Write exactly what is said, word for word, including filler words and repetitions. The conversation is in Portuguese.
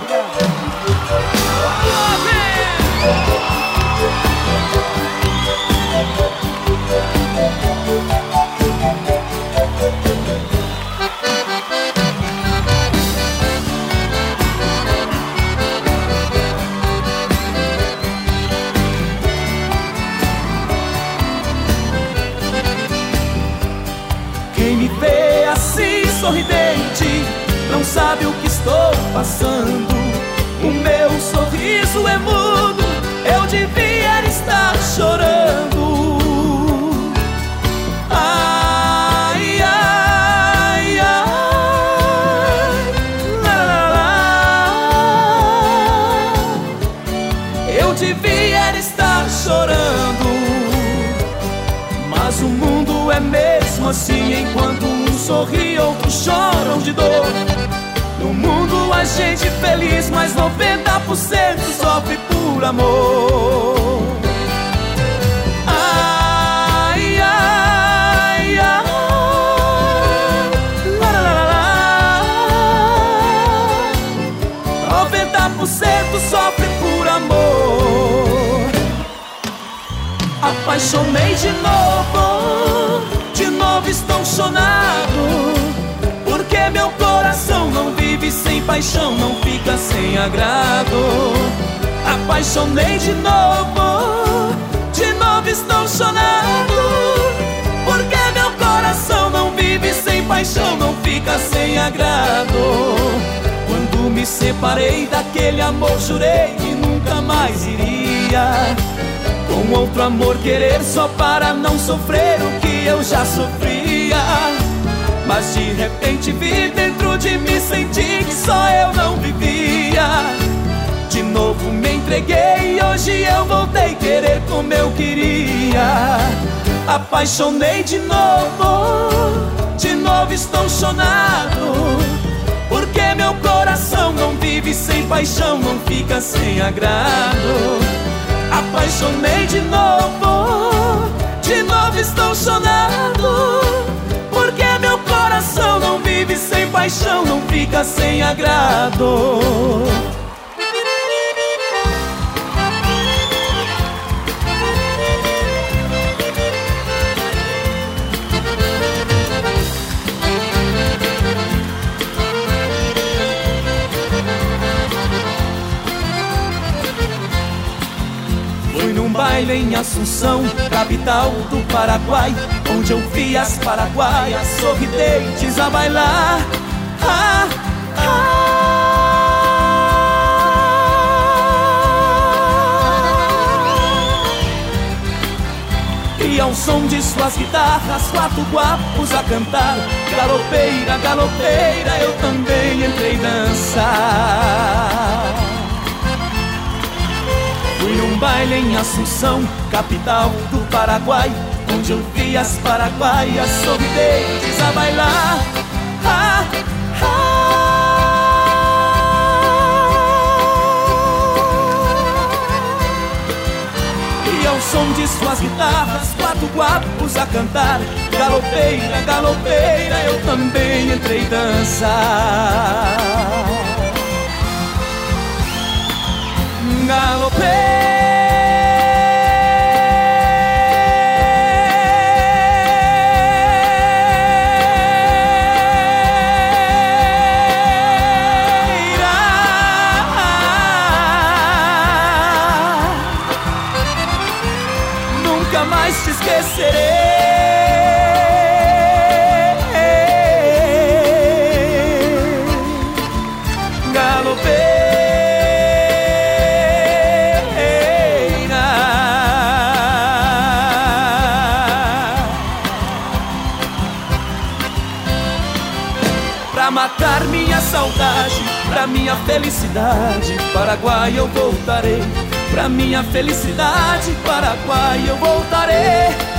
Quem me vê assim sorridente não sabe o que estou passando. O meu sorriso é mudo, eu devia estar chorando. Ai, ai, ai, lá, lá, lá. Eu devia estar chorando, mas o mundo é mesmo assim. Enquanto um sorri, outros choram de dor. No mundo há gente feliz, mas noventa por cento sofre por amor. Ai, ai, ai, lá, lá, lá, lá. noventa por cento sofre por amor. Apaixonei de novo, de novo estou chonado, porque meu coração não vive sem paixão, não fica sem agrado. Apaixonei de novo, de novo estou chonado, porque meu coração não vive sem paixão, não fica sem agrado. Quando me separei daquele amor, jurei que nunca mais iria com outro amor querer só para não sofrer o que eu já sofria. Mas de repente vi dentro de mim, senti que só eu não vivia. De novo me entreguei e hoje eu voltei querer como eu queria. Apaixonei de novo, de novo estou chonado, porque meu coração não vive sem paixão, não fica sem agrado. Apaixonei de novo, de novo estou chonado, porque meu coração não vive sem paixão, não fica sem agrado. Baile em Assunção, capital do Paraguai, onde eu vi as paraguaias sorridentes a bailar. Ah, ah. E ao som de suas guitarras, quatro guapos a cantar. Galopeira, galopeira, eu também entrei dançar. Fui num baile em Assunção, capital do Paraguai, onde eu vi as paraguaias sorridentes a bailar. Ah, ah. E ao som de suas guitarras, quatro guapos a cantar. Galopeira, galopeira, eu também entrei dançar. Galopeira, nunca mais te esquecerei. Galopeira, pra matar minha saudade, pra minha felicidade, Paraguai eu voltarei. Pra minha felicidade, Paraguai eu voltarei.